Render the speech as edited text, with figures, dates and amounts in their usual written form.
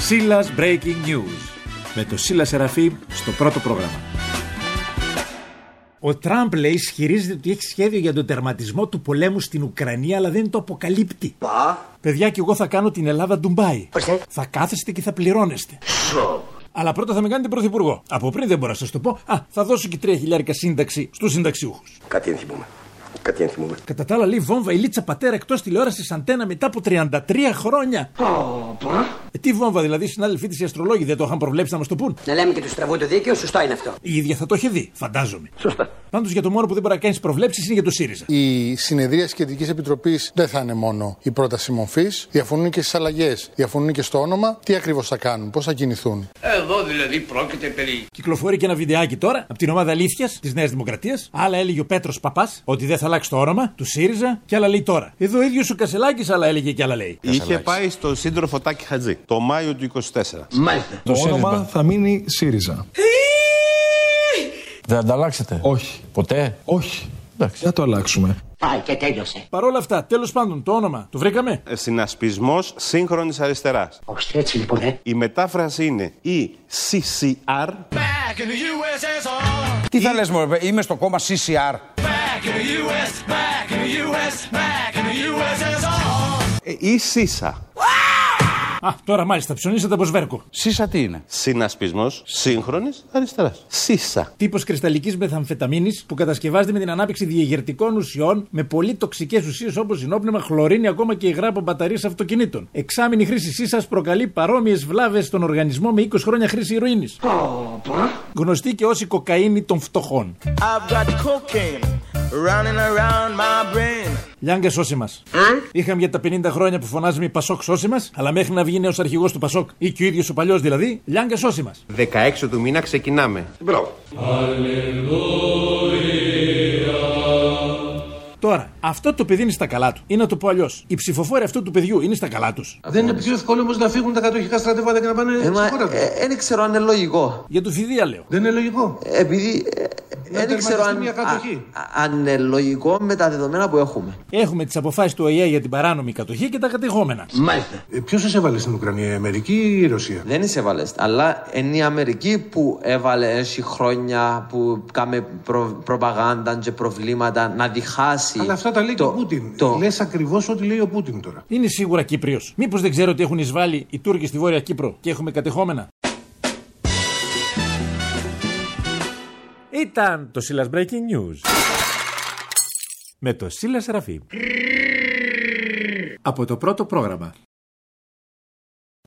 Σίλας Breaking News με το Σίλα Σεραφείμ στο πρώτο πρόγραμμα. Ο Τραμπ, λέει, ισχυρίζεται ότι έχει σχέδιο για τον τερματισμό του πολέμου στην Ουκρανία, αλλά δεν το αποκαλύπτει. Παιδιά, και εγώ θα κάνω την Ελλάδα Ντουμπάι. Θα κάθεστε και θα πληρώνεστε. Αλλά πρώτα θα με κάνετε πρωθυπουργό. Από πριν δεν μπορώ να σας το πω. Θα δώσω και 3.000 σύνταξη στους συνταξιούχους. Κάτι ενθυμούμε. Κατά τα άλλα, λέει, βόμβα η Λίτσα Πατέρα εκτός τηλεόρασης αντένα μετά από 33 χρόνια. Τι βόμβα, δηλαδή, οι συνάδελφοί της οι αστρολόγοι δεν το είχαν προβλέψει να μας το πούν? Να λέμε και του στραβού το δίκαιο, σωστό είναι αυτό. Η ίδια θα το είχε δει, φαντάζομαι. Σωστά. Πάντως για το μόνο που δεν μπορεί να κάνει προβλέψεις είναι για το ΣΥΡΙΖΑ. Η συνεδρία της Κεντρικής Επιτροπής δεν θα είναι μόνο η πρόταση μορφής. Διαφωνούν και στις αλλαγές. Διαφωνούν και στο όνομα. Τι ακριβώς θα κάνουν, πώς θα κινηθούν. Εδώ δηλαδή πρόκειται περί. Κυκλοφορεί και ένα βιντεάκι τώρα από την ομάδα Αλήθειας της Νέας Δημοκρατίας. Άλλα έλεγε ο Πέτρος Παπάς ότι δεν θα αλλάξει το όνομα του ΣΥΡΙΖΑ, και άλλα λέει τώρα. Εδώ ο ίδιος ο Κασελάκης άλλα έλεγε και άλλα λέει. Είχε πάει στο σύντροφο Τάκη Χατζή το Μάιο του 24. Μάλιστα. Το όνομα θα μείνει ΣΥΡΙΖΑ. Δεν θα τα αλλάξετε? Όχι. Ποτέ? Όχι. Εντάξει. Θα το αλλάξουμε. Πάει και τέλειωσε. Παρ' όλα αυτά, τέλος πάντων, το όνομα το βρήκαμε. Συνασπισμός σύγχρονης αριστεράς. Όχι έτσι λοιπόν, Η μετάφραση είναι η CCR. Τι θα λες μωρέ, είμαι στο κόμμα CCR. Ή ΣΥΣΑ. Τώρα μάλιστα ψωνίσατε από σβέρκο. ΣΥΣΑ τι είναι? Συνασπισμός σύγχρονης αριστεράς. ΣΥΣΑ. Τύπος κρυσταλλικής μεθαμφεταμίνης που κατασκευάζεται με την ανάπτυξη διαγερτικών ουσιών με πολύ τοξικές ουσίες όπως ενόπνευμα, χλωρίνη, ακόμα και υγρά από μπαταρίες αυτοκινήτων. Εξάμηνη χρήση ΣΥΣΑ προκαλεί παρόμοιες βλάβες στον οργανισμό με 20 χρόνια χρήση ηρωίνης. Γνωστή και ως η κοκαίνη των φτωχών. Λιάγκα, σώσε μας. Είχαμε για τα 50 χρόνια που φωνάζουμε Πασόκ, σώσε μας, αλλά μέχρι να βγει νέος αρχηγός του Πασόκ ή και ο ίδιος ο παλιός δηλαδή, Λιάγκα, σώσε μας. 16 του μήνα ξεκινάμε. Μπράβο. Τώρα, αυτό το παιδί είναι στα καλά του. Ή να το πω αλλιώς, οι ψηφοφόροι αυτού του παιδιού είναι στα καλά τους. Δεν είναι πιο εύκολο όμως να φύγουν τα κατοχικά στρατεύματα και να πάνε στη χώρα του? Δεν ξέρω αν είναι λογικό. Για του Φιδία λέω. Δεν είναι λογικό. Επειδή δεν ξέρω αν είναι λογικό με τα δεδομένα που έχουμε. Έχουμε τις αποφάσεις του ΟΗΕ για την παράνομη κατοχή και τα κατεχόμενα. Μάλιστα. Ποιος σας έβαλε στην Ουκρανία, η Αμερική ή η Ρωσία? Δεν εισέβαλε. Αλλά είναι η Αμερική που έβαλε έτσι χρόνια που κάμε προπαγάνδα και προβλήματα να διχάσει. Αλλά αυτά τα λέει και ο Πούτιν. Λες ακριβώς ό,τι λέει ο Πούτιν τώρα. Είναι σίγουρα Κύπριος. Μήπως δεν ξέρω ότι έχουν εισβάλει οι Τούρκοι στη Βόρεια Κύπρο και έχουμε κατεχόμενα? Ήταν το Σίλας Breaking News με το Σίλα Σεραφείμ από το πρώτο πρόγραμμα.